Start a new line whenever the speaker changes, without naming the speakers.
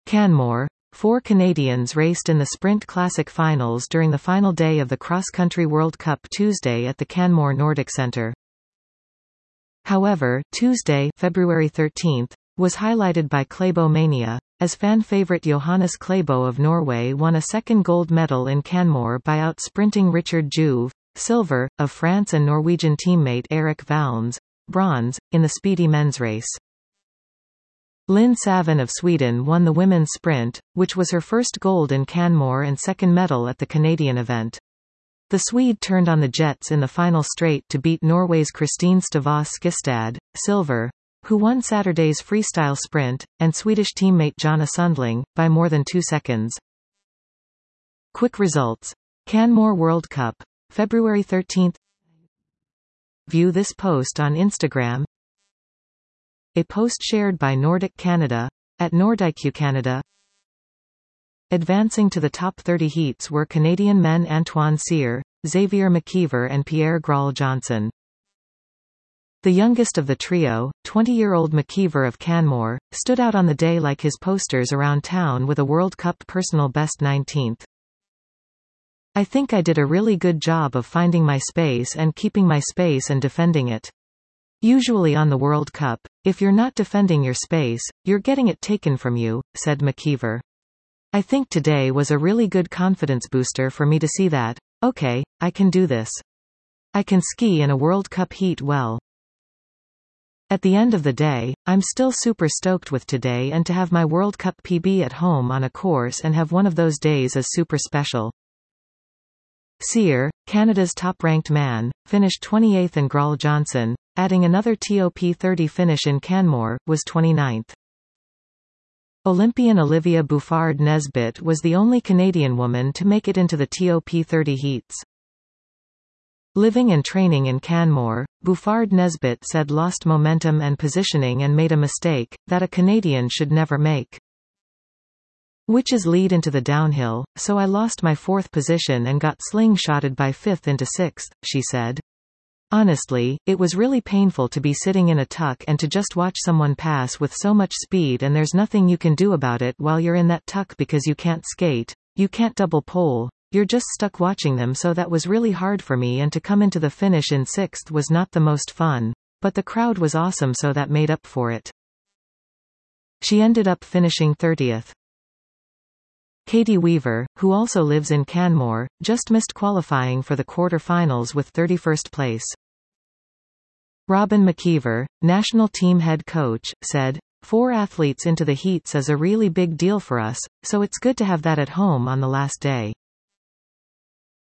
Canmore. 4 Canadians raced in the Sprint Classic finals during the final day of the Cross Country World Cup Tuesday at the Canmore Nordic Centre. However, Tuesday, February 13, was highlighted by Klæbo mania, as fan favourite Johannes Klæbo of Norway won a second gold medal in Canmore by out-sprinting Richard Jouve, silver, of France and Norwegian teammate Erik Valens, bronze, in the speedy men's race. Lynn Savin of Sweden won the women's sprint, which was her first gold in Canmore and second medal at the Canadian event. The Swede turned on the jets in the final straight to beat Norway's Kristine Stavås Skistad, silver, who won Saturday's freestyle sprint, and Swedish teammate Jonna Sundling, by more than 2 seconds. Quick results. Canmore World Cup. February 13. View this post on Instagram. A post shared by Nordic Canada, at Nordique Canada. Advancing to the top 30 heats were Canadian men Antoine Cyr, Xavier McKeever and Pierre Graal Johnson. The youngest of the trio, 20-year-old McKeever of Canmore, stood out on the day like his posters around town with a World Cup personal best 19th. I think I did a really good job of finding my space and keeping my space and defending it. Usually on the World Cup, if you're not defending your space, you're getting it taken from you, said McKeever. I think today was a really good confidence booster for me to see that, okay, I can do this. I can ski in a World Cup heat well. At the end of the day, I'm still super stoked with today, and to have my World Cup PB at home on a course and have one of those days is super special. Cyr, Canada's top-ranked man, finished 28th and Graal Johnson, adding another TOP 30 finish in Canmore, was 29th. Olympian Olivia Bouffard-Nesbitt was the only Canadian woman to make it into the TOP 30 heats. Living and training in Canmore, Bouffard-Nesbitt said lost momentum and positioning and made a mistake that a Canadian should never make. Which is lead into the downhill, so I lost my 4th position and got slingshotted by 5th into 6th, she said. Honestly, it was really painful to be sitting in a tuck and to just watch someone pass with so much speed, and there's nothing you can do about it while you're in that tuck because you can't skate, you can't double pole, you're just stuck watching them, so that was really hard for me, and to come into the finish in 6th was not the most fun, but the crowd was awesome, so that made up for it. She ended up finishing 30th. Katie Weaver, who also lives in Canmore, just missed qualifying for the quarter-finals with 31st place. Robin McKeever, national team head coach, said, 4 athletes into the heats is a really big deal for us, so it's good to have that at home on the last day.